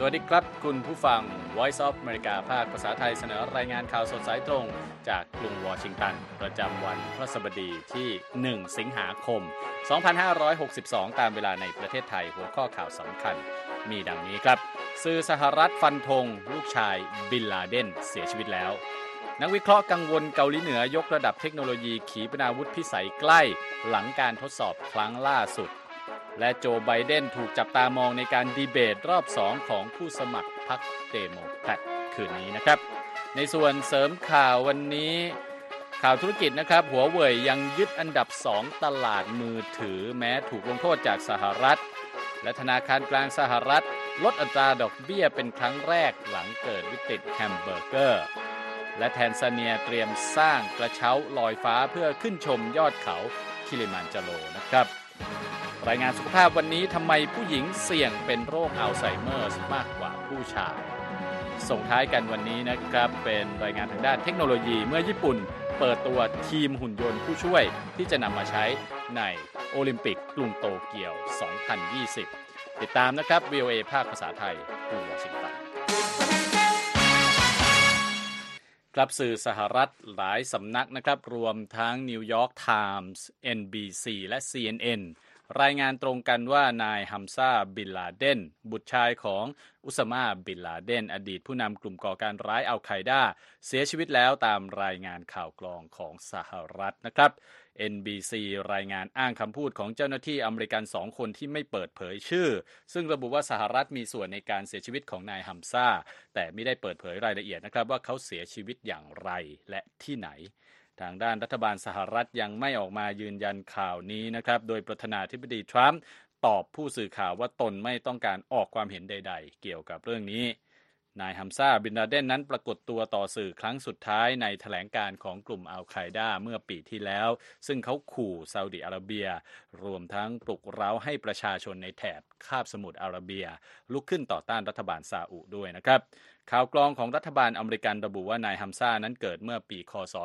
วัสดีครับคุณผู้ฟัง Voice of America ภาคภาษาไทยเสนอรายงานข่าวสดสายตรงจากกรุงวอชิงตันประจำวันพฤหัสบดีที่1สิงหาคม2562ตามเวลาในประเทศไทยหัวข้อข่าวสำคัญมีดังนี้ครับสื่อสหรัฐฟันธงลูกชายบินลาเดนเสียชีวิตแล้วนักวิเคราะห์กังวลเกาหลีเหนือยกระดับเทคโนโลยีขีปนาวุธพิสัยใกล้หลังการทดสอบครั้งล่าสุดและโจไบเดนถูกจับตามองในการดีเบตรอบ2ของผู้สมัครพรรคเดโมแครตคืนนี้นะครับในส่วนเสริมข่าววันนี้ข่าวธุรกิจนะครับหัวเว่ยยังยึดอันดับ2ตลาดมือถือแม้ถูกลงโทษจากสหรัฐและธนาคารกลางสหรัฐลดอัตราดอกเบี้ยเป็นครั้งแรกหลังเกิดวิกฤตแฮมเบอร์เกอร์และแทนซาเนียเตรียมสร้างกระเช้าลอยฟ้าเพื่อขึ้นชมยอดเขาคิลิมานจาโรนะครับรายงานสุขภาพวันนี้ทำไมผู้หญิงเสี่ยงเป็นโรคอัลไซเมอร์มากกว่าผู้ชายส่งท้ายกันวันนี้นะครับเป็นรายงานทางด้านเทคโนโลยีเมื่อญี่ปุ่นเปิดตัวทีมหุ่นยนต์ผู้ช่วยที่จะนำมาใช้ในโอลิมปิกกรุงโตเกียว 2020 ติดตามนะครับ VOA ภาคภาษาไทยกรุงวอชิงตันครับสื่อสหรัฐหลายสำนักนะครับรวมทั้ง New York Times NBC และ CNNรายงานตรงกันว่านายฮัมซาบินลาเดนบุตรชายของอุซามาบินลาเดนอดีตผู้นำกลุ่มก่อการร้ายอัลไคดาเสียชีวิตแล้วตามรายงานข่าวกรองของสหรัฐนะครับ NBC รายงานอ้างคำพูดของเจ้าหน้าที่อเมริกัน2คนที่ไม่เปิดเผยชื่อซึ่งระบุว่าสหรัฐมีส่วนในการเสียชีวิตของนายฮัมซาแต่ไม่ได้เปิดเผยรายละเอียดนะครับว่าเขาเสียชีวิตอย่างไรและที่ไหนทางด้านรัฐบาลสหรัฐยังไม่ออกมายืนยันข่าวนี้นะครับโดยประธานาธิบดีทรัมป์ตอบผู้สื่อข่าวว่าตนไม่ต้องการออกความเห็นใดๆเกี่ยวกับเรื่องนี้นายฮัมซาบินลาเดนนั้นปรากฏตัวต่อสื่อครั้งสุดท้ายในแถลงการของกลุ่มอัลไคดาเมื่อปีที่แล้วซึ่งเขาขู่ซาอุดิอาระเบียรวมทั้งปลุกเร้าให้ประชาชนในแถบคาบสมุทรอาระเบียลุกขึ้นต่อต้านรัฐบาลซาอุด้วยนะครับข่าวกรองของรัฐบาลอเมริกันระบุว่านายฮัมซานั้นเกิดเมื่อปีคศ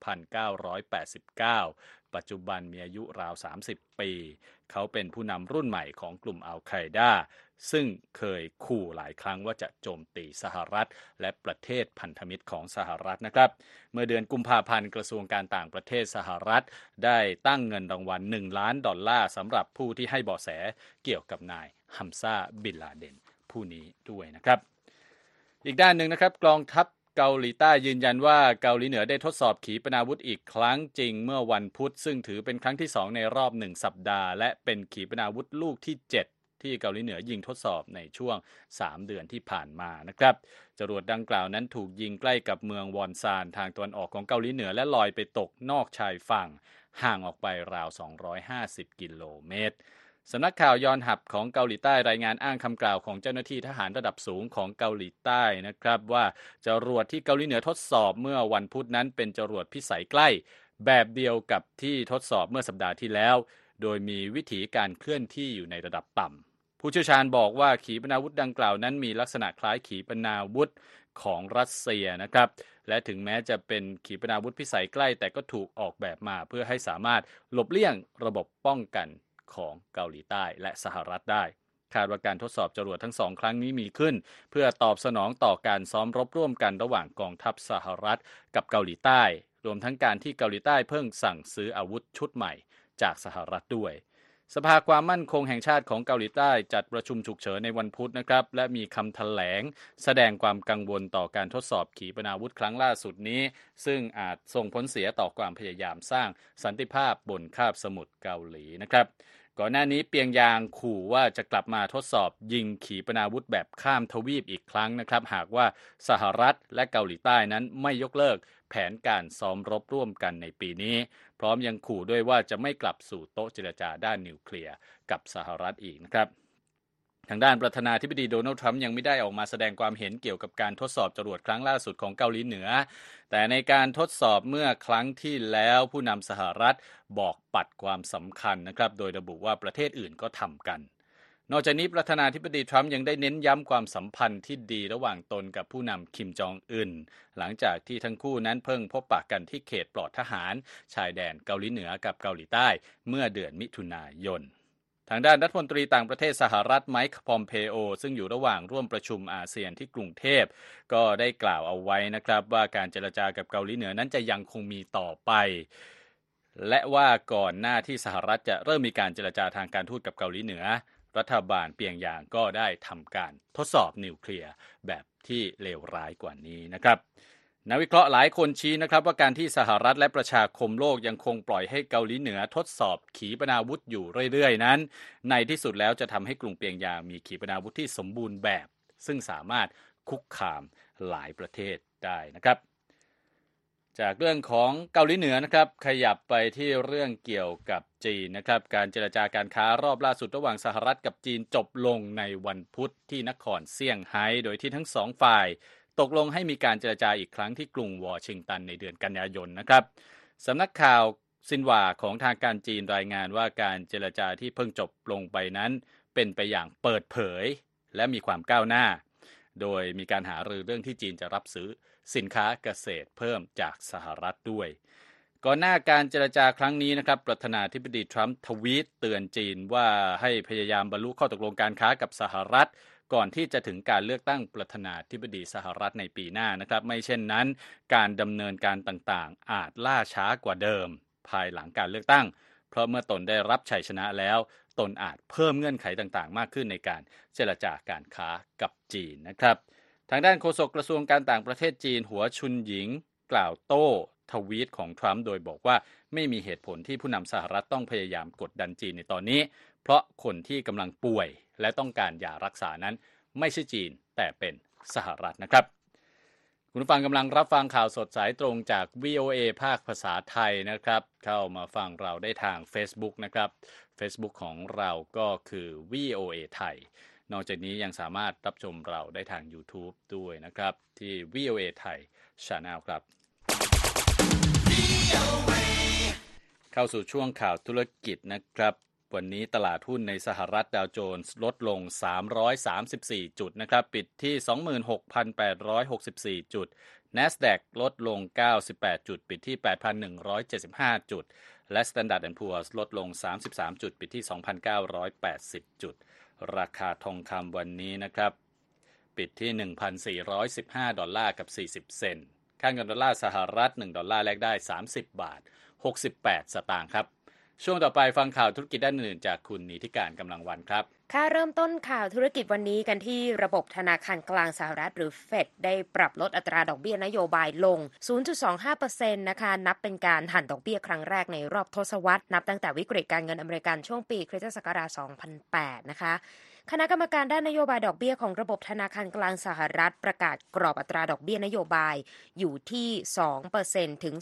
1989ปัจจุบันมีอายุราว30ปีเขาเป็นผู้นำรุ่นใหม่ของกลุ่มอัลไคดาซึ่งเคยขู่หลายครั้งว่าจะโจมตีสหรัฐและประเทศพันธมิตรของสหรัฐนะครับเมื่อเดือนกุมภาพันธ์กระทรวงการต่างประเทศสหรัฐได้ตั้งเงินรางวัล$1 ล้านสำหรับผู้ที่ให้เบาะแสเกี่ยวกับนายฮัมซาบินลาเดนผู้นี้ด้วยนะครับอีกด้านหนึ่งนะครับกองทัพเกาหลีใต้ยืนยันว่าเกาหลีเหนือได้ทดสอบขีปนาวุธอีกครั้งจริงเมื่อวันพุธซึ่งถือเป็นครั้งที่2ในรอบ1สัปดาห์และเป็นขีปนาวุธลูกที่7ที่เกาหลีเหนือยิงทดสอบในช่วง3เดือนที่ผ่านมานะครับจรวดดังกล่าวนั้นถูกยิงใกล้กับเมืองวอนซานทางตะวันออกของเกาหลีเหนือและลอยไปตกนอกชายฝั่งห่างออกไปราว250กิโลเมตรสำนักข่าวยอนฮับของเกาหลีใต้รายงานอ้างคำกล่าวของเจ้าหน้าที่ทหารระดับสูงของเกาหลีใต้นะครับว่าจรวดที่เกาหลีเหนือทดสอบเมื่อวันพุธนั้นเป็นจรวดพิสัยใกล้แบบเดียวกับที่ทดสอบเมื่อสัปดาห์ที่แล้วโดยมีวิธีการเคลื่อนที่อยู่ในระดับต่ำผู้เชี่ยวชาญบอกว่าขีปนาวุธดังกล่าวนั้นมีลักษณะคล้ายขีปนาวุธของรัสเซียนะครับและถึงแม้จะเป็นขีปนาวุธพิสัยใกล้แต่ก็ถูกออกแบบมาเพื่อให้สามารถหลบเลี่ยงระบบป้องกันของเกาหลีใต้และสหรัฐได้คาดว่าการทดสอบจรวดทั้ง2ครั้งนี้มีขึ้นเพื่อตอบสนองต่อการซ้อมรบร่วมกันระหว่างกองทัพสหรัฐกับเกาหลีใต้รวมทั้งการที่เกาหลีใต้เพิ่งสั่งซื้ออาวุธชุดใหม่จากสหรัฐด้วยสภาความมั่นคงแห่งชาติของเกาหลีใต้จัดประชุมฉุกเฉินในวันพุธนะครับและมีคำแถลงแสดงความกังวลต่อการทดสอบขีปนาวุธครั้งล่าสุดนี้ซึ่งอาจส่งผลเสียต่อความพยายามสร้างสันติภาพบนคาบสมุทรเกาหลีนะครับก่อนหน้านี้เปียงยางขู่ว่าจะกลับมาทดสอบยิงขีปนาวุธแบบข้ามทวีปอีกครั้งนะครับหากว่าสหรัฐและเกาหลีใต้นั้นไม่ยกเลิกแผนการซ้อมรบร่วมกันในปีนี้พร้อมยังขู่ด้วยว่าจะไม่กลับสู่โต๊ะเจรจาด้านนิวเคลียร์กับสหรัฐอีกนะครับทางด้านประธานาธิบดีโดนัลด์ทรัมป์ยังไม่ได้ออกมาแสดงความเห็นเกี่ยวกับการทดสอบจรวดครั้งล่าสุดของเกาหลีเหนือแต่ในการทดสอบเมื่อครั้งที่แล้วผู้นำสหรัฐบอกปัดความสำคัญนะครับโดยระบุว่าประเทศอื่นก็ทำกันนอกจากนี้ประธานาธิบดีทรัมป์ยังได้เน้นย้ำความสัมพันธ์ที่ดีระหว่างตนกับผู้นำคิมจองอึนหลังจากที่ทั้งคู่นั้นเพิ่งพบปะกันที่เขตปลอดทหารชายแดนเกาหลีเหนือกับเกาหลีใต้เมื่อเดือนมิถุนายนทางด้านรัฐมนตรีต่างประเทศสหรัฐไมค์พอมเพโอซึ่งอยู่ระหว่างร่วมประชุมอาเซียนที่กรุงเทพก็ได้กล่าวเอาไว้นะครับว่าการเจรจากับเกาหลีเหนือนั้นจะยังคงมีต่อไปและว่าก่อนหน้าที่สหรัฐจะเริ่มมีการเจรจาทางการทูตกับเกาหลีเหนือรัฐบาลเปียงยางก็ได้ทำการทดสอบนิวเคลียร์แบบที่เลวร้ายกว่านี้นะครับนักวิเคราะห์หลายคนชี้นะครับว่าการที่สหรัฐและประชาคมโลกยังคงปล่อยให้เกาหลีเหนือทดสอบขีปนาวุธอยู่เรื่อยๆนั้นในที่สุดแล้วจะทำให้กรุงเปียงยางมีขีปนาวุธที่สมบูรณ์แบบซึ่งสามารถคุกคามหลายประเทศได้นะครับจากเรื่องของเกาหลีเหนือนะครับขยับไปที่เรื่องเกี่ยวกับจีนนะครับการเจรจาการค้ารอบล่าสุดระหว่างสหรัฐกับจีนจบลงในวันพุธที่นครเซี่ยงไฮ้โดยที่ทั้งสองฝ่ายตกลงให้มีการเจรจาอีกครั้งที่กรุงวอชิงตันในเดือนกันยายนนะครับสำนักข่าวซินหว่าของทางการจีนรายงานว่าการเจรจาที่เพิ่งจบลงไปนั้นเป็นไปอย่างเปิดเผยและมีความก้าวหน้าโดยมีการหารือเรื่องที่จีนจะรับซื้อสินค้าเกษตรเพิ่มจากสหรัฐด้วยก่อนหน้าการเจรจาครั้งนี้นะครับประธานาธิบดีทรัมป์ทวีตเตือนจีนว่าให้พยายามบรรลุข้อตกลงการค้ากับสหรัฐก่อนที่จะถึงการเลือกตั้งประธานาธิบดีสหรัฐในปีหน้านะครับไม่เช่นนั้นการดำเนินการต่างๆอาจล่าช้ากว่าเดิมภายหลังการเลือกตั้งเพราะเมื่อตนได้รับชัยชนะแล้วตนอาจเพิ่มเงื่อนไขต่างๆมากขึ้นในการเจรจาการค้ากับจีนนะครับทางด้านโฆษกกระทรวงการต่างประเทศจีนหัวชุนหญิงกล่าวโต้ทวีตของทรัมป์โดยบอกว่าไม่มีเหตุผลที่ผู้นำสหรัฐต้องพยายามกดดันจีนในตอนนี้เพราะคนที่กำลังป่วยและต้องการยารักษานั้นไม่ใช่จีนแต่เป็นสหรัฐนะครับคุณผู้ฟังกำลังรับฟังข่าวสดสายตรงจาก VOA ภาคภาษาไทยนะครับเข้ามาฟังเราได้ทาง Facebook นะครับ Facebook ของเราก็คือ VOA ไทยนอกจากนี้ยังสามารถรับชมเราได้ทาง YouTube ด้วยนะครับที่ VOA ไทย Channel ครับเข้าสู่ช่วงข่าวธุรกิจนะครับวันนี้ตลาดหุ้นในสหรัฐดาวโจนส์ลดลง334จุดนะครับปิดที่ 26,864 จุด NASDAQ ลดลง98จุดปิดที่ 8,175 จุดและ Standard & Poor's ลดลง33จุดปิดที่ 2,980 จุดราคาทองคำวันนี้นะครับปิดที่ 1,415 ดอลลาร์กับ40เซนต์ค่าเงินดอลลาร์สหรัฐ1ดอลลาร์แลกได้30 บาท68สตางค์ครับช่วงต่อไปฟังข่าวธุรกิจด้านอื่นจากคุณนิติการกำลังวันครับค่ะเริ่มต้นข่าวธุรกิจวันนี้กันที่ระบบธนาคารกลางสหรัฐหรือเฟดได้ปรับลดอัตราดอกเบี้ยนโยบายลง 0.25% นะคะนับเป็นการหั่นดอกเบี้ยครั้งแรกในรอบทศวรรษนับตั้งแต่วิกฤตการเงินอเมริกันช่วงปีคริสตศักราช 2008 นะคะคณะกรรมการด้านนโยบายดอกเบี้ยของระบบธนาคารกลางสหรัฐประกาศกรอบอัตราดอกเบี้ยนโยบายอยู่ที่ 2% ถึง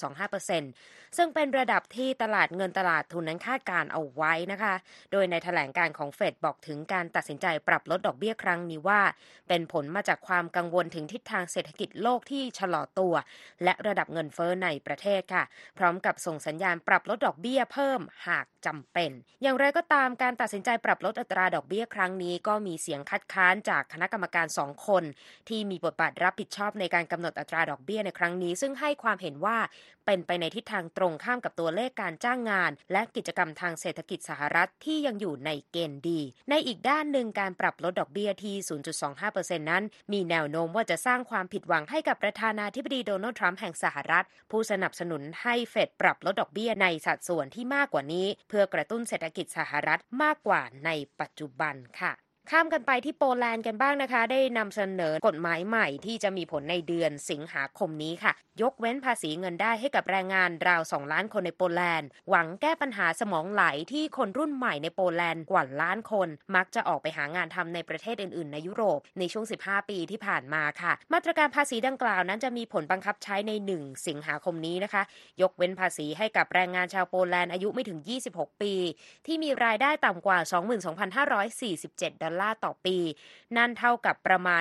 2.25%ซึ่งเป็นระดับที่ตลาดเงินตลาดทุนนั้นคาดการเอาไว้นะคะโดยในแถลงการของเฟดบอกถึงการตัดสินใจปรับลดดอกเบี้ยครั้งนี้ว่าเป็นผลมาจากความกังวลถึงทิศทางเศรษฐกิจโลกที่ชะลอตัวและระดับเงินเฟ้อในประเทศค่ะพร้อมกับส่งสัญญาณปรับลดดอกเบี้ยเพิ่มหากจำเป็นอย่างไรก็ตามการตัดสินใจปรับลดอัตราดอกเบี้ยครั้งนี้ก็มีเสียงคัดค้านจากคณะกรรมการ2คนที่มีบทบาทรับผิดชอบในการกำหนดอัตราดอกเบี้ยในครั้งนี้ซึ่งให้ความเห็นว่าเป็นไปในทิศทางตรงข้ามกับตัวเลขการจ้างงานและกิจกรรมทางเศรษฐกิจสหรัฐที่ยังอยู่ในเกณฑ์ดีในอีกด้านหนึ่งการปรับลดดอกเบี้ยที่ 0.25% นั้นมีแนวโน้มว่าจะสร้างความผิดหวังให้กับประธานาธิบดีโดนัลด์ทรัมป์แห่งสหรัฐผู้สนับสนุนให้เฟดปรับลดดอกเบี้ยในสัดส่วนที่มากกว่านี้เพื่อกระตุ้นเศรษฐกิจสหรัฐมากกว่าในปัจจุบันค่ะข้ามกันไปที่โปแลนด์กันบ้างนะคะได้นำเสนอกฎหมายใหม่ที่จะมีผลในเดือนสิงหาคมนี้ค่ะยกเว้นภาษีเงินได้ให้กับแรงงานราว2ล้านคนในโปแลนด์หวังแก้ปัญหาสมองไหลที่คนรุ่นใหม่ในโปแลนด์กว่าล้านคนมักจะออกไปหางานทำในประเทศอื่นๆในยุโรปในช่วง15ปีที่ผ่านมาค่ะมาตรการภาษีดังกล่าวนั้นจะมีผลบังคับใช้ใน1สิงหาคมนี้นะคะยกเว้นภาษีให้กับแรงงานชาวโปแลนด์อายุไม่ถึง26ปีที่มีรายได้ต่ำกว่า 22,547 ดอลลาร์ต่อปีนั่นเท่ากับประมาณ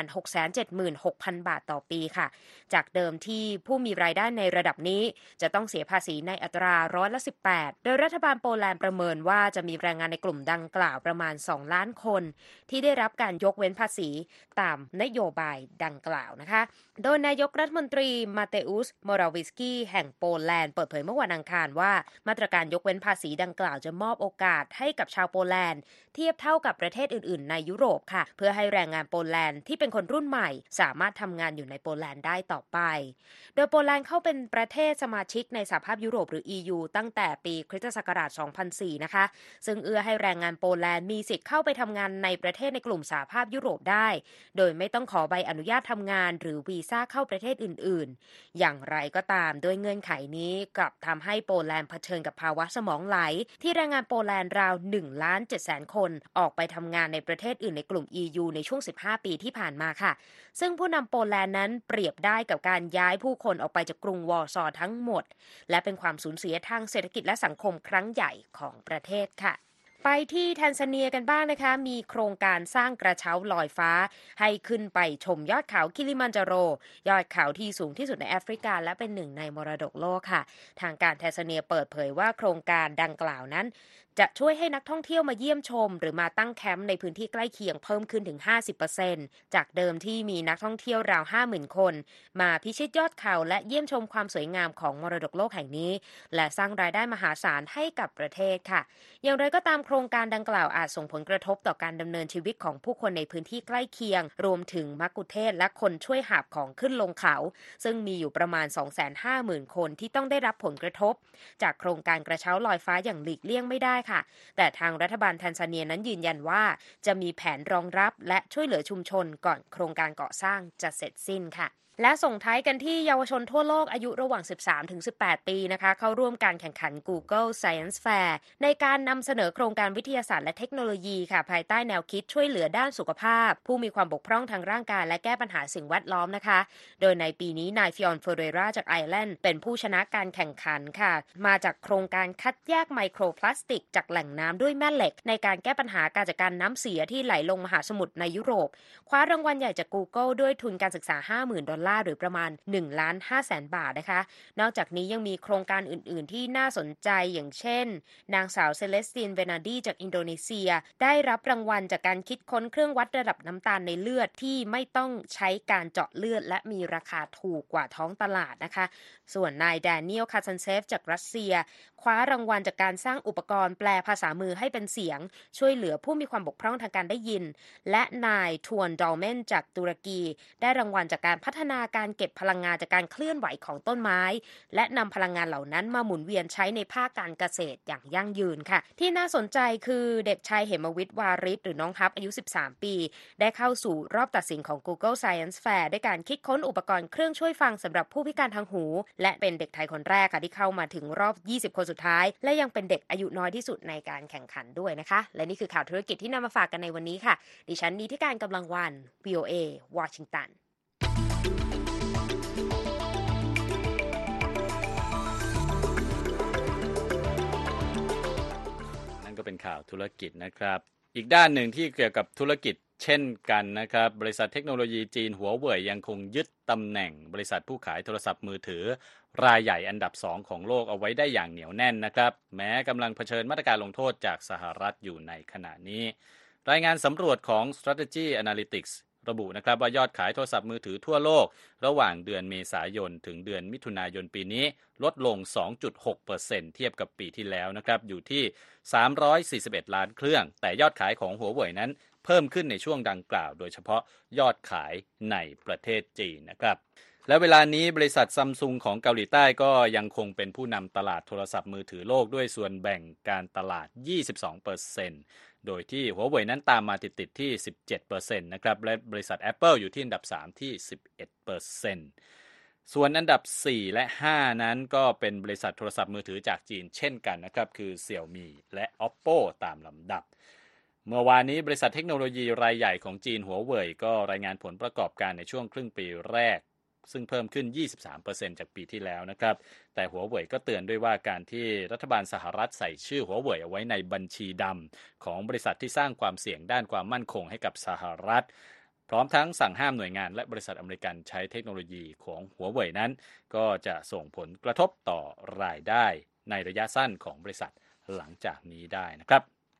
676,000 บาทต่อปีค่ะจากเดิมที่ผู้มีรายได้ในระดับนี้จะต้องเสียภาษีในอัตรา18%โดยรัฐบาลโปแลนด์ประเมินว่าจะมีแรงงานในกลุ่มดังกล่าวประมาณ2ล้านคนที่ได้รับการยกเว้นภาษีตามนโยบายดังกล่าวนะคะโดยนายกรัฐมนตรีมาเตอุส มอราวิสกี้แห่งโปแลนด์เปิดเผยเมื่อวันอังคารว่ามาตรการยกเว้นภาษีดังกล่าวจะมอบโอกาสให้กับชาวโปแลนด์เทียบเท่ากับประเทศอื่นๆในยุโรปค่ะเพื่อให้แรงงานโปแลนด์ที่เป็นคนรุ่นใหม่สามารถทำงานอยู่ในโปแลนด์ได้ต่อไปโดยโปแลนด์เข้าเป็นประเทศสมาชิกในสหภาพยุโรปหรือ EU ตั้งแต่ปีคริสตศักราช 2004 นะคะซึ่งเอื้อให้แรงงานโปแลนด์มีสิทธิ์เข้าไปทำงานในประเทศในกลุ่มสหภาพยุโรปได้โดยไม่ต้องขอใบอนุญาตทำงานหรือวีซ่าเข้าประเทศอื่นๆอย่างไรก็ตามโดยเงื่อนไขนี้กลับทำให้โปแลนด์เผชิญกับภาวะสมองไหลที่แรงงานโปแลนด์ราว 1,700,000 คนออกไปทำงานในประเทศอื่นในกลุ่ม EU ในช่วง 15 ปีที่ผ่านมาค่ะซึ่งผู้นำโปแลนด์นั้นเปรียบได้กับการย้ายผู้คนออกไปจากกรุงวอร์ซอทั้งหมดและเป็นความสูญเสียทางเศรษฐกิจและสังคมครั้งใหญ่ของประเทศค่ะไปที่แทนซาเนียกันบ้างนะคะมีโครงการสร้างกระเช้าลอยฟ้าให้ขึ้นไปชมยอดเขาคิลิมันจาโรยอดเขาที่สูงที่สุดในแอฟริกาและเป็นหนึ่งในมรดกโลกค่ะทางการแทนซาเนียเปิดเผยว่าโครงการดังกล่าวนั้นจะช่วยให้นักท่องเที่ยวมาเยี่ยมชมหรือมาตั้งแคมป์ในพื้นที่ใกล้เคียงเพิ่มขึ้นถึง 50% จากเดิมที่มีนักท่องเที่ยวราว 50,000 คนมาพิชิตยอดเขาและเยี่ยมชมความสวยงามของมรดกโลกแห่งนี้และสร้างรายได้มหาศาลให้กับประเทศค่ะอย่างไรก็ตามโครงการดังกล่าวอาจส่งผลกระทบต่อการดำเนินชีวิตของผู้คนในพื้นที่ใกล้เคียงรวมถึงมักคุเทศก์และคนช่วยหาบของขึ้นลงเขาซึ่งมีอยู่ประมาณ 250,000 คนที่ต้องได้รับผลกระทบจากโครงการกระเช้าลอยฟ้าอย่างหลีกเลี่ยงไม่ได้ค่ะแต่ทางรัฐบาลแทนซาเนียนั้นยืนยันว่าจะมีแผนรองรับและช่วยเหลือชุมชนก่อนโครงการก่อสร้างจะเสร็จสิ้นค่ะและส่งท้ายกันที่เยาวชนทั่วโลกอายุระหว่าง 13-18 ปีนะคะเข้าร่วมการแข่งขัน Google Science Fair ในการนำเสนอโครงการวิทยาศาสตร์และเทคโนโลยีค่ะภายใต้แนวคิดช่วยเหลือด้านสุขภาพผู้มีความบกพร่องทางร่างกายและแก้ปัญหาสิ่งแวดล้อมนะคะโดยในปีนี้นายฟิออนเฟเรราจากไอร์แลนด์เป็นผู้ชนะการแข่งขันค่ะมาจากโครงการคัดแยกไมโครพลาสติกจากแหล่งน้ำด้วยแม่เหล็กในการแก้ปัญหาการจัดการน้ำเสียที่ไหลลงมหาสมุทรในยุโรปคว้ารางวัลใหญ่จาก Google ด้วยทุนการศึกษา $50,000 หรือประมาณ1,500,000 บาทนะคะนอกจากนี้ยังมีโครงการอื่นๆที่น่าสนใจอย่างเช่นนางสาวเซเลสตินเวนาดีจากอินโดนีเซียได้รับรางวัลจากการคิดค้นเครื่องวัดระดับน้ำตาลในเลือดที่ไม่ต้องใช้การเจาะเลือดและมีราคาถูกกว่าท้องตลาดนะคะส่วนนายแดเนียลคาซันเซฟจากรัสเซียคว้ารางวัลจากการสร้างอุปกรณ์แปลภาษามือให้เป็นเสียงช่วยเหลือผู้มีความบกพร่องทางการได้ยินและนายทวนดอลเมนจากตุรกีได้รางวัลจากการพัฒนาการเก็บพลังงานจากการเคลื่อนไหวของต้นไม้และนำพลังงานเหล่านั้นมาหมุนเวียนใช้ในภาคการเกษตรอย่างยั่งยืนค่ะที่น่าสนใจคือเด็กชายเหมวิทย์วาริศหรือน้องฮับอายุ13ปีได้เข้าสู่รอบตัดสินของ Google Science Fair ด้วยการคิดค้นอุปกรณ์เครื่องช่วยฟังสำหรับผู้พิการทางหูและเป็นเด็กไทยคนแรกค่ะที่เข้ามาถึงรอบ20คนสุดท้ายและยังเป็นเด็กอายุน้อยที่สุดในการแข่งขันด้วยนะคะและนี่คือข่าวธุรกิจที่นำมาฝากกันในวันนี้ค่ะดิฉันนิติการกำลังวัน VOA วอชิงตันก็เป็นข่าวธุรกิจนะครับอีกด้านหนึ่งที่เกี่ยวกับธุรกิจเช่นกันนะครับบริษัทเทคโนโลยีจีนหัวเว่ยยังคงยึดตำแหน่งบริษัทผู้ขายโทรศัพท์มือถือรายใหญ่อันดับ2ของโลกเอาไว้ได้อย่างเหนียวแน่นนะครับแม้กำลังเผชิญมาตรการลงโทษจากสหรัฐอยู่ในขณะนี้รายงานสำรวจของ Strategy Analytics ระบุนะครับว่ายอดขายโทรศัพท์มือถือทั่วโลกระหว่างเดือนเมษายนถึงเดือนมิถุนายนปีนี้ลดลง 2.6% เทียบกับปีที่แล้วนะครับอยู่ที่341ล้านเครื่องแต่ยอดขายของหัวเว่ยนั้นเพิ่มขึ้นในช่วงดังกล่าวโดยเฉพาะยอดขายในประเทศจีนนะครับและเวลานี้บริษัทซัมซุงของเกาหลีใต้ก็ยังคงเป็นผู้นำตลาดโทรศัพท์มือถือโลกด้วยส่วนแบ่งการตลาด 22%โดยที่หัวเว่ยนั้นตามมาติดๆที่ 17% นะครับและบริษัท Apple อยู่ที่อันดับ3ที่ 11%ส่วนอันดับ4และ5นั้นก็เป็นบริษัทโทรศัพท์มือถือจากจีนเช่นกันนะครับคือ Xiaomi และ Oppo ตามลำดับเมื่อวานนี้บริษัทเทคโนโลยีรายใหญ่ของจีนหัวเว่ยก็รายงานผลประกอบการในช่วงครึ่งปีแรกซึ่งเพิ่มขึ้น 23% จากปีที่แล้วนะครับแต่หัวเว่ยก็เตือนด้วยว่าการที่รัฐบาลสหรัฐใส่ชื่อหัวเว่ยเอาไว้ในบัญชีดำของบริษัทที่สร้างความเสี่ยงด้านความมั่นคงให้กับสหรัฐพร้อมทั้งสั่งห้ามหน่วยงานและบริษัทอเมริกันใช้เทคโนโลยีของหัวเว่ยนั้นก็จะส่งผลกระทบต่อรายได้ในระยะสั้นของบริษัทหลังจากนี้ได้นะครับ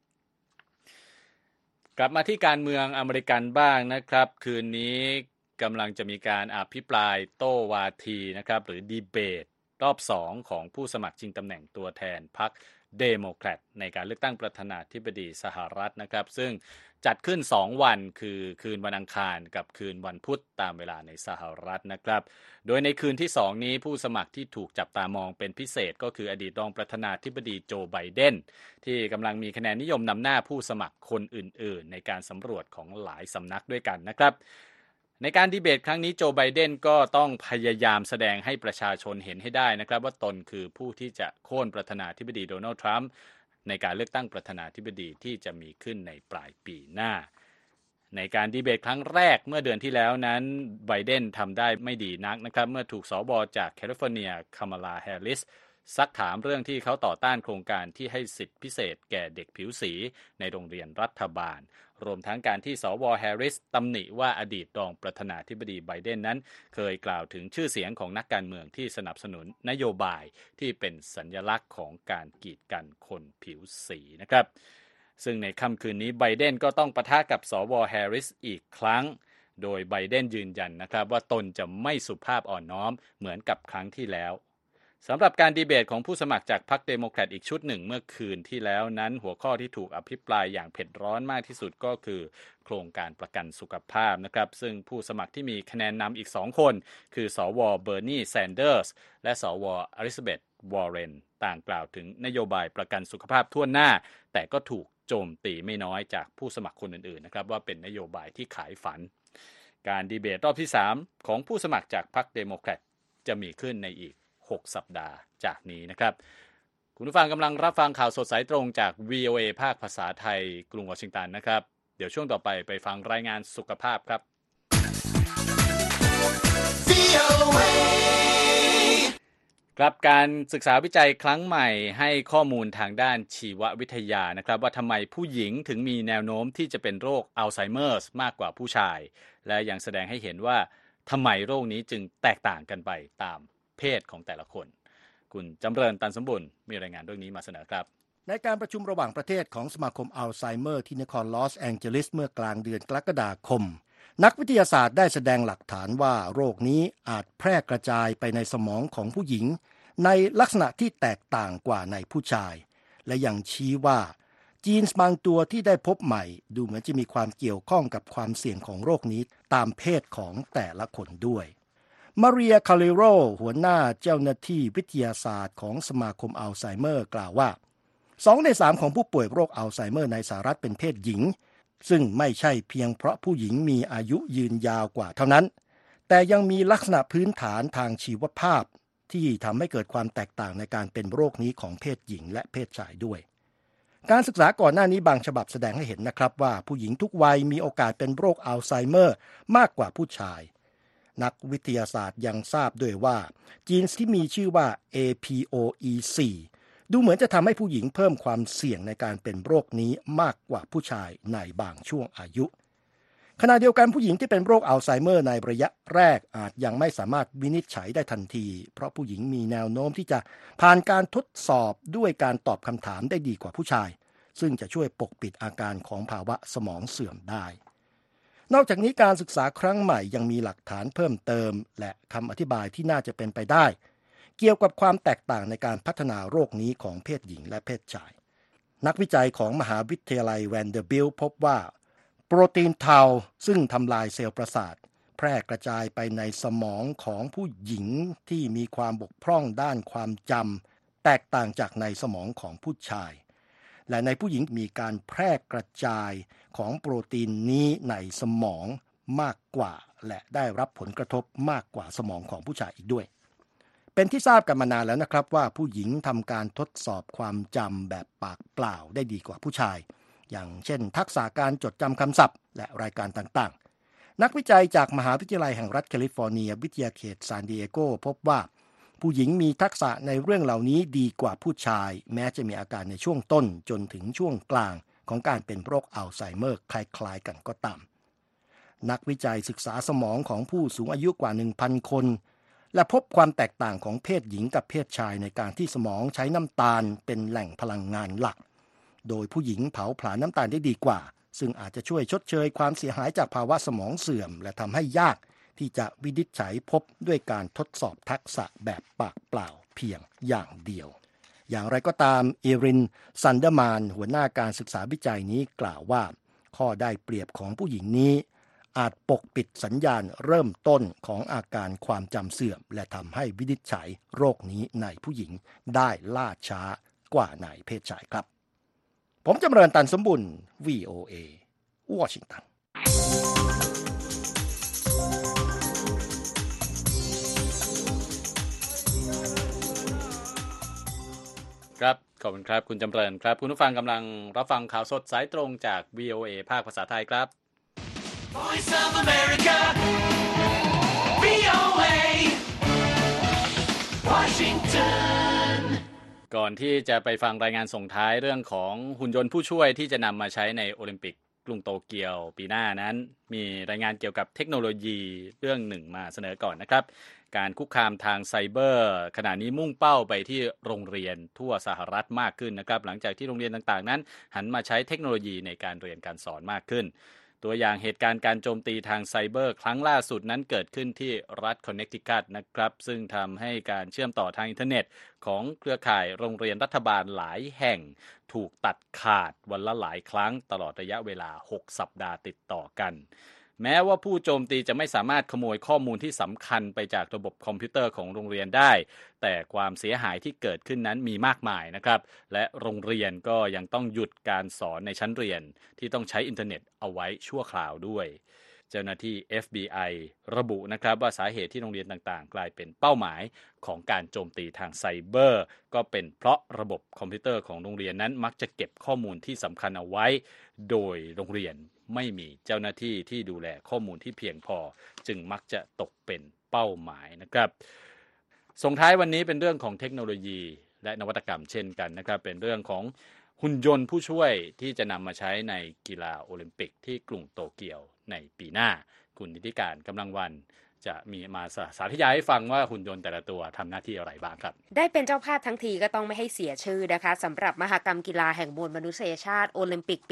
กลับมาที่การเมืองอเมริกันบ้างนะครับคืนนี้กำลังจะมีการอภิปรายโต้วาทีนะครับหรือดีเบตรอบ2ของผู้สมัครชิงตำแหน่งตัวแทนพรรคเดโมแครตในการเลือกตั้งประธานาธิบดีสหรัฐนะครับซึ่งจัดขึ้น2วันคือคืนวันอังคารกับคืนวันพุธตามเวลาในสหรัฐนะครับโดยในคืนที่2นี้ผู้สมัครที่ถูกจับตามองเป็นพิเศษก็คืออดีตรองประธานาธิบดีโจไบเดนที่กำลังมีคะแนนนิยมนำหน้าผู้สมัครคนอื่นๆในการสำรวจของหลายสำนักด้วยกันนะครับในการดีเบตครั้งนี้โจไบเดนก็ต้องพยายามแสดงให้ประชาชนเห็นให้ได้นะครับว่าตนคือผู้ที่จะโค่นประธานาธิบดีโดนัลด์ทรัมป์ในการเลือกตั้งประธานาธิบดีที่จะมีขึ้นในปลายปีหน้าในการดีเบตครั้งแรกเมื่อเดือนที่แล้วนั้นไบเดนทำได้ไม่ดีนักนะครับเมื่อถูกสว.จากแคลิฟอร์เนียคามาลาแฮร์ริสซักถามเรื่องที่เขาต่อต้านโครงการที่ให้สิทธิพิเศษแก่เด็กผิวสีในโรงเรียนรัฐบาลรวมทั้งการที่สว.แฮร์ริสตำหนิว่าอดีตรองประธานาธิบดีไบเดนนั้นเคยกล่าวถึงชื่อเสียงของนักการเมืองที่สนับสนุนนโยบายที่เป็นสัญลักษณ์ของการกีดกันคนผิวสีนะครับซึ่งในค่ำคืนนี้ไบเดนก็ต้องปะทะกับสว.แฮร์ริสอีกครั้งโดยไบเดนยืนยันนะครับว่าตนจะไม่สุภาพอ่อนน้อมเหมือนกับครั้งที่แล้วสำหรับการดีเบตของผู้สมัครจากพรรคเดโมแครตอีกชุดหนึ่งเมื่อคืนที่แล้วนั้นหัวข้อที่ถูกอภิปรายอย่างเผ็ดร้อนมากที่สุดก็คือโครงการประกันสุขภาพนะครับซึ่งผู้สมัครที่มีคะแนนนำอีก2คนคือสว.เบอร์นีแซนเดอร์สและสว.อลิซาเบธวอร์เรนต่างกล่าวถึงนโยบายประกันสุขภาพทั่วหน้าแต่ก็ถูกโจมตีไม่น้อยจากผู้สมัครคนอื่นๆนะครับว่าเป็นนโยบายที่ขายฝันการดีเบตรอบที่3ของผู้สมัครจากพรรคเดโมแครตจะมีขึ้นในอีก6 สัปดาห์จากนี้นะครับคุณผู้ฟังกำลังรับฟังข่าวสดสายตรงจาก VOA ภาคภาษาไทยกรุงวอชิงตันนะครับเดี๋ยวช่วงต่อไปฟังรายงานสุขภาพครับครับการศึกษาวิจัยครั้งใหม่ให้ข้อมูลทางด้านชีววิทยานะครับว่าทำไมผู้หญิงถึงมีแนวโน้มที่จะเป็นโรคอัลไซเมอร์สมากกว่าผู้ชายและยังแสดงให้เห็นว่าทำไมโรคนี้จึงแตกต่างกันไปตามเพศของแต่ละคนคุณจำเริญตันสมบุญมีรายงานเรื่องนี้มาเสนอครับในการประชุมระหว่างประเทศของสมาคมอัลไซเมอร์ที่นครลอสแองเจลิสเมื่อกลางเดือนกรกฎาคมนักวิทยาศาสตร์ได้แสดงหลักฐานว่าโรคนี้อาจแพร่กระจายไปในสมองของผู้หญิงในลักษณะที่แตกต่างกว่าในผู้ชายและยังชี้ว่าจีนบางตัวที่ได้พบใหม่ดูเหมือนจะมีความเกี่ยวข้องกับความเสี่ยงของโรคนี้ตามเพศของแต่ละคนด้วยมาเรียคาริโรหัวหน้าเจ้าหน้าที่วิทยาศาสตร์ของสมาคมอัลไซเมอร์กล่าวว่า2 ใน 3ของผู้ป่วยโรคอัลไซเมอร์ในสหรัฐเป็นเพศหญิงซึ่งไม่ใช่เพียงเพราะผู้หญิงมีอายุยืนยาวกว่าเท่านั้นแต่ยังมีลักษณะพื้นฐานทางชีวภาพที่ทำให้เกิดความแตกต่างในการเป็นโรคนี้ของเพศหญิงและเพศชายด้วยการศึกษาก่อนหน้านี้บางฉบับแสดงให้เห็นนะครับว่าผู้หญิงทุกวัยมีโอกาสเป็นโรคอัลไซเมอร์มากกว่าผู้ชายนักวิทยาศาสตร์ยังทราบด้วยว่าจีนที่มีชื่อว่า APOE4 ดูเหมือนจะทำให้ผู้หญิงเพิ่มความเสี่ยงในการเป็นโรคนี้มากกว่าผู้ชายในบางช่วงอายุขณะเดียวกันผู้หญิงที่เป็นโรคอัลไซเมอร์ในระยะแรกอาจยังไม่สามารถวินิจฉัยได้ทันทีเพราะผู้หญิงมีแนวโน้มที่จะผ่านการทดสอบด้วยการตอบคำถามได้ดีกว่าผู้ชายซึ่งจะช่วยปกปิดอาการของภาวะสมองเสื่อมได้นอกจากนี้การศึกษาครั้งใหม่ยังมีหลักฐานเพิ่มเติมและคำอธิบายที่น่าจะเป็นไปได้เกี่ยวกับความแตกต่างในการพัฒนาโรคนี้ของเพศหญิงและเพศชายนักวิจัยของมหาวิทยาลัยแวนเดอร์บิลต์พบว่าโปรตีนทาซึ่งทำลายเซลล์ประสาทแพร่กระจายไปในสมองของผู้หญิงที่มีความบกพร่องด้านความจำแตกต่างจากในสมองของผู้ชายและในผู้หญิงมีการแพร่กระจายของโปรตีนนี้ในสมองมากกว่าและได้รับผลกระทบมากกว่าสมองของผู้ชายอีกด้วยเป็นที่ทราบกันมานานแล้วนะครับว่าผู้หญิงทำการทดสอบความจำแบบปากเปล่าได้ดีกว่าผู้ชายอย่างเช่นทักษะการจดจำคำศัพท์และรายการต่างนักวิจัยจากมหาวิทยาลัยแห่งรัฐแคลิฟอร์เนียวิทยาเขตซานดิเอโกพบว่าผู้หญิงมีทักษะในเรื่องเหล่านี้ดีกว่าผู้ชายแม้จะมีอาการในช่วงต้นจนถึงช่วงกลางของการเป็นโรคอัลไซเมอร์คล้ายๆกันก็ตามนักวิจัยศึกษาสมองของผู้สูงอายุกว่า 1,000 คนและพบความแตกต่างของเพศหญิงกับเพศชายในการที่สมองใช้น้ำตาลเป็นแหล่งพลังงานหลักโดยผู้หญิงเผาผลาญน้ำตาลได้ดีกว่าซึ่งอาจจะช่วยชดเชยความเสียหายจากภาวะสมองเสื่อมและทำให้ยากที่จะวินิจฉัยพบด้วยการทดสอบทักษะแบบปากเปล่าเพียงอย่างเดียวอย่างไรก็ตามเอริน ซันเดอร์แมนหัวหน้าการศึกษาวิจัยนี้กล่าวว่าข้อได้เปรียบของผู้หญิงนี้อาจปกปิดสัญญาณเริ่มต้นของอาการความจำเสื่อมและทำให้วินิจฉัยโรคนี้ในผู้หญิงได้ล่าช้ากว่าในเพศชายครับผมจำเริญตันสมบุญ VOA วอชิงตันครับขอบคุณครับคุณจำเริญครับคุณผู้ฟังกำลังรับฟังข่าวสดสายตรงจาก VOA ภาคภาษาไทยครับ Voice of America VOA Washington ก่อนที่จะไปฟังรายงานส่งท้ายเรื่องของหุ่นยนต์ผู้ช่วยที่จะนำมาใช้ในโอลิมปิกกรุงโตเกียวปีหน้านั้นมีรายงานเกี่ยวกับเทคโนโลยีเรื่องหนึ่งมาเสนอก่อนนะครับการคุกคามทางไซเบอร์ขณะนี้มุ่งเป้าไปที่โรงเรียนทั่วสหรัฐมากขึ้นนะครับหลังจากที่โรงเรียนต่างๆนั้นหันมาใช้เทคโนโลยีในการเรียนการสอนมากขึ้นตัวอย่างเหตุการณ์การโจมตีทางไซเบอร์ครั้งล่าสุดนั้นเกิดขึ้นที่รัฐคอนเนคทิคัตนะครับซึ่งทำให้การเชื่อมต่อทางอินเทอร์เน็ตของเครือข่ายโรงเรียนรัฐบาลหลายแห่งถูกตัดขาดวันละหลายครั้งตลอดระยะเวลา6 สัปดาห์ติดต่อกันแม้ว่าผู้โจมตีจะไม่สามารถขโมยข้อมูลที่สำคัญไปจากระบบคอมพิวเตอร์ของโรงเรียนได้แต่ความเสียหายที่เกิดขึ้นนั้นมีมากมายนะครับและโรงเรียนก็ยังต้องหยุดการสอนในชั้นเรียนที่ต้องใช้อินเทอร์เน็ตเอาไว้ชั่วคราวด้วยเจ้าหน้าที่ FBI ระบุนะครับว่าสาเหตุที่โรงเรียนต่างๆกลายเป็นเป้าหมายของการโจมตีทางไซเบอร์ก็เป็นเพราะระบบคอมพิวเตอร์ของโรงเรียนนั้นมักจะเก็บข้อมูลที่สำคัญเอาไว้โดยโรงเรียนไม่มีเจ้าหน้าที่ที่ดูแลข้อมูลที่เพียงพอจึงมักจะตกเป็นเป้าหมายนะครับส่งท้ายวันนี้เป็นเรื่องของเทคโนโลยีและนวัตกรรมเช่นกันนะครับเป็นเรื่องของหุ่นยนต์ผู้ช่วยที่จะนำมาใช้ในกีฬาโอลิมปิกที่กรุงโตเกียวในปีหน้าคุณนิติการกำลังวันจะมีมาสาธยายให้ฟังว่าหุ่นยนต์แต่ละตัวทำหน้าที่อะไรบ้างครับได้เป็นเจ้าภาพทั้งทีก็ต้องไม่ให้เสียชื่อนะคะสำหรับมหกรรมกีฬาแห่งมวลมนุษยชาติโอลิมปิกปี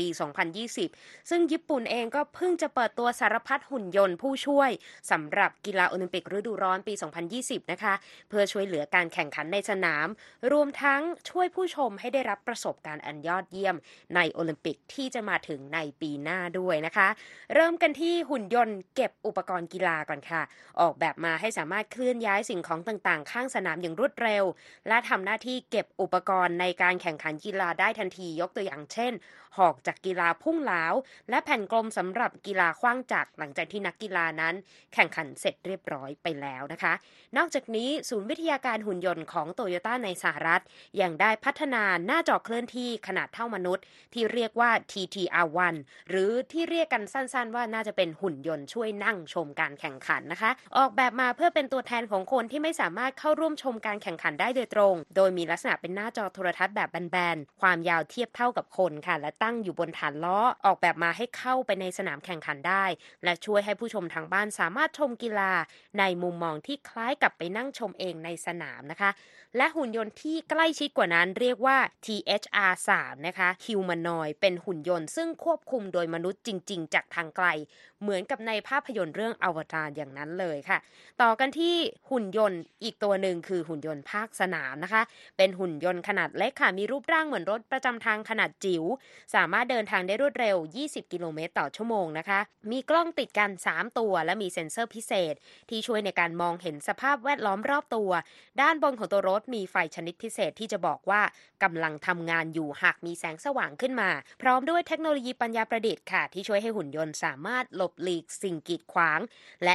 2020 ซึ่งญี่ปุ่นเองก็เพิ่งจะเปิดตัวสารพัดหุ่นยนต์ผู้ช่วยสำหรับกีฬาโอลิมปิกฤดูร้อนปี 2020 นะคะเพื่อช่วยเหลือการแข่งขันในสนามรวมทั้งช่วยผู้ชมให้ได้รับประสบการณ์อันยอดเยี่ยมในโอลิมปิกที่จะมาถึงในปีหน้าด้วยนะคะเริ่มกันที่หุ่นยนต์เก็บอุปกรณ์กีฬาก่อนค่ะออกแบบมาให้สามารถเคลื่อนย้ายสิ่งของต่างๆข้างสนามอย่างรวดเร็วและทำหน้าที่เก็บอุปกรณ์ในการแข่งขันกีฬาได้ทันทียกตัวอย่างเช่นหอกจากกีฬาพุ่งเหลาและแผ่นกลมสำหรับกีฬาขว้างจักรหลังจากที่นักกีฬานั้นแข่งขันเสร็จเรียบร้อยไปแล้วนะคะนอกจากนี้ศูนย์วิทยาการหุ่นยนต์ของโตโยต้าในสหรัฐยังได้พัฒนาหน้าจอเคลื่อนที่ขนาดเท่ามนุษย์ที่เรียกว่า TTR1 หรือที่เรียกกันสั้นๆว่าน่าจะเป็นหุ่นยนต์ช่วยนั่งชมการแข่งขันนะคะออกแบบมาเพื่อเป็นตัวแทนของคนที่ไม่สามารถเข้าร่วมชมการแข่งขันได้โดยตรงโดยมีลักษณะเป็นหน้าจอโทรทัศน์แบบแบนๆความยาวเทียบเท่ากับคนค่ะและตั้งอยู่บนฐานล้อออกแบบมาให้เข้าไปในสนามแข่งขันได้และช่วยให้ผู้ชมทางบ้านสามารถชมกีฬาในมุมมองที่คล้ายกับไปนั่งชมเองในสนามนะคะและหุ่นยนต์ที่ใกล้ชิดกว่านั้นเรียกว่า THR3 นะคะ Humanoid เป็นหุ่นยนต์ซึ่งควบคุมโดยมนุษย์จริงๆจากทางไกลเหมือนกับในภาพยนตร์เรื่องอวตารอย่างนั้นเลยค่ะต่อกันที่หุ่นยนต์อีกตัวหนึ่งคือหุ่นยนต์ภาคสนามนะคะเป็นหุ่นยนต์ขนาดเล็กค่ะมีรูปร่างเหมือนรถประจำทางขนาดจิ๋วสามารถเดินทางได้รวดเร็ว20 กิโลเมตรต่อชั่วโมงนะคะมีกล้องติดกัน3ตัวและมีเซ็นเซอร์พิเศษที่ช่วยในการมองเห็นสภาพแวดล้อมรอบตัวด้านบนของตัวรถมีไฟชนิดพิเศษที่จะบอกว่ากำลังทำงานอยู่หากมีแสงสว่างขึ้นมาพร้อมด้วยเทคโนโลยีปัญญาประดิษฐ์ค่ะที่ช่วยให้หุ่นยนต์สามารถหลบหลีกสิ่งกีดขวางและยังสา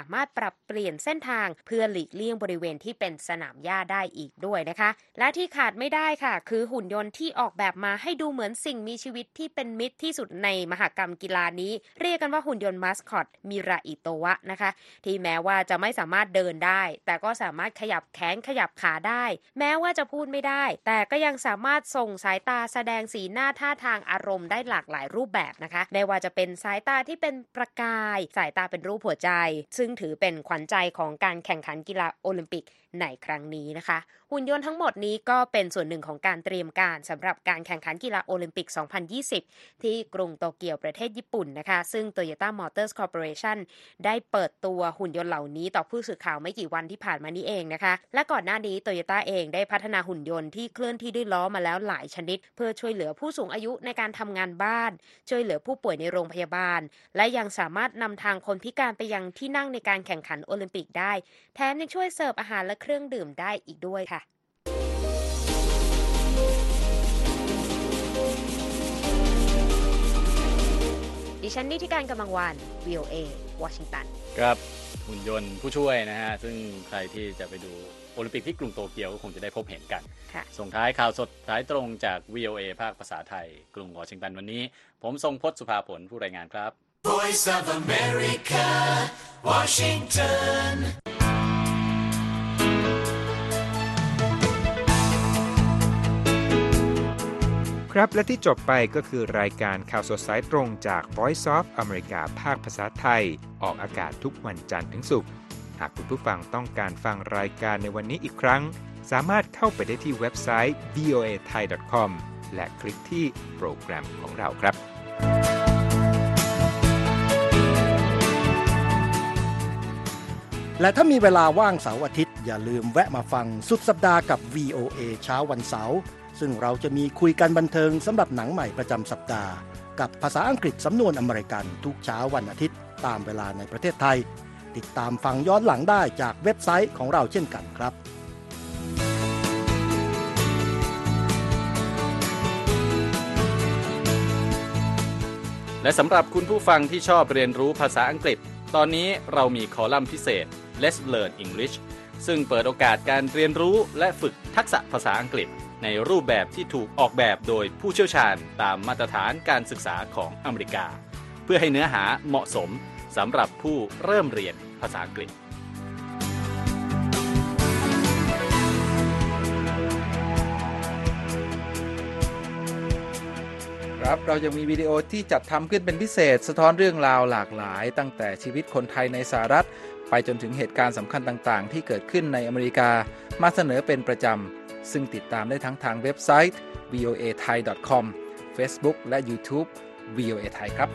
ามารถปรับเปลี่ยนเส้นทางเพื่อหลีกเลี่ยงบริเวณที่เป็นสนามหญ้าได้อีกด้วยนะคะและที่ขาดไม่ได้ค่ะคือหุ่นยนต์ที่ออกแบบมาให้ดูเหมือนสิ่งมีชีวิตที่เป็นมิตรที่สุดในมหกรรมกีฬานี้เรียกกันว่าหุ่นยนต์มาสคอตมิราอิโตวะนะคะที่แม้ว่าจะไม่สามารถเดินได้แต่ก็สามารถขยับแขนขยับขาได้แม้ว่าจะพูดไม่ได้แต่ก็ยังสามารถส่งสายตาแสดงสีหน้าท่าทางอารมณ์ได้หลากหลายรูปแบบนะคะไม่ว่าจะเป็นสายตาที่เป็นประกายสายตาเป็นรูปหัวใจซึ่งถือเป็นขวัญใจของการแข่งขันกีฬาโอลิมปิกในครั้งนี้นะคะหุ่นยนต์ทั้งหมดนี้ก็เป็นส่วนหนึ่งของการเตรียมการสำหรับการแข่งขันกีฬาโอลิมปิก 2020 ที่กรุงโตเกียวประเทศญี่ปุ่นนะคะซึ่ง Toyota Motors Corporation ได้เปิดตัวหุ่นยนต์เหล่านี้ต่อผู้สื่อข่าวไม่กี่วันที่ผ่านมานี้เองนะคะและก่อนหน้านี้ Toyota เองได้พัฒนาหุ่นยนต์ที่เคลื่อนที่ด้วยล้อมาแล้วหลายชนิดเพื่อช่วยเหลือผู้สูงอายุในการทำงานบ้านช่วยเหลือผู้ป่วยในโรงพยาบาลและยังสามารถนำทางคนพิการไปยังที่นั่งในการแข่งขันโอลิมปิกได้แถมยังช่วยเสิร์ฟอาหารและเครื่องดื่มได้อีกด้วยค่ะดิฉันนิติการกำลังวาน VOA วอชิงตันครับหุ่นยนต์ผู้ช่วยนะฮะซึ่งใครที่จะไปดูโอลิมปิกที่กรุงโตเกียวก็คงจะได้พบเห็นกันส่งท้ายข่าวสดท้ายตรงจาก VOA ภาคภาษาไทยกรุงวอชิงตันวันนี้ผมทรงพจน์สุภาผลผู้รายงานครับ Voice of America Washington ครับและที่จบไปก็คือรายการข่าวสดสายตรงจาก Voice of America ภาคภาษาไทยออกอากาศทุกวันจันทร์ถึงศุกร์หากคุณผู้ฟังต้องการฟังรายการในวันนี้อีกครั้งสามารถเข้าไปได้ที่เว็บไซต์ voathai.com และคลิกที่โปรแกรมของเราครับและถ้ามีเวลาว่างเสาร์อาทิตย์อย่าลืมแวะมาฟังสุดสัปดาห์กับ VOA เช้าวันเสาร์ซึ่งเราจะมีคุยกันบันเทิงสำหรับหนังใหม่ประจำสัปดาห์กับภาษาอังกฤษสำนวนอเมริกันทุกเช้าวันอาทิตย์ตามเวลาในประเทศไทยติดตามฟังย้อนหลังได้จากเว็บไซต์ของเราเช่นกันครับและสำหรับคุณผู้ฟังที่ชอบเรียนรู้ภาษาอังกฤษตอนนี้เรามีคอลัมน์พิเศษ Let's Learn English ซึ่งเปิดโอกาสการเรียนรู้และฝึกทักษะภาษาอังกฤษในรูปแบบที่ถูกออกแบบโดยผู้เชี่ยวชาญตามมาตรฐานการศึกษาของอเมริกาเพื่อให้เนื้อหาเหมาะสมสำหรับผู้เริ่มเรียนภาษาอังกฤษครับเรายังมีวิดีโอที่จัดทำขึ้นเป็นพิเศษสะท้อนเรื่องราวหลากหลายตั้งแต่ชีวิตคนไทยในสหรัฐไปจนถึงเหตุการณ์สำคัญต่างๆที่เกิดขึ้นในอเมริกามาเสนอเป็นประจำซึ่งติดตามได้ทั้งทางเว็บไซต์ voathai.com Facebook และ YouTube VOA Thai ครับ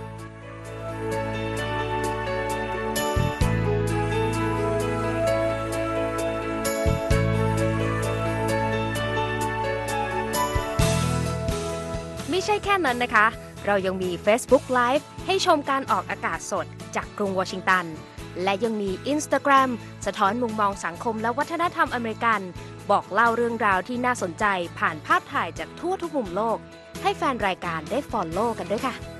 ไม่ใช่แค่นั้นนะคะเรายังมี Facebook Live ให้ชมการออกอากาศสดจากกรุงวอชิงตันและยังมี Instagram สะท้อนมุมมองสังคมและวัฒนธรรมอเมริกันบอกเล่าเรื่องราวที่น่าสนใจผ่านภาพถ่ายจากทั่วทุกมุมโลกให้แฟนรายการได้ follow กันด้วยค่ะ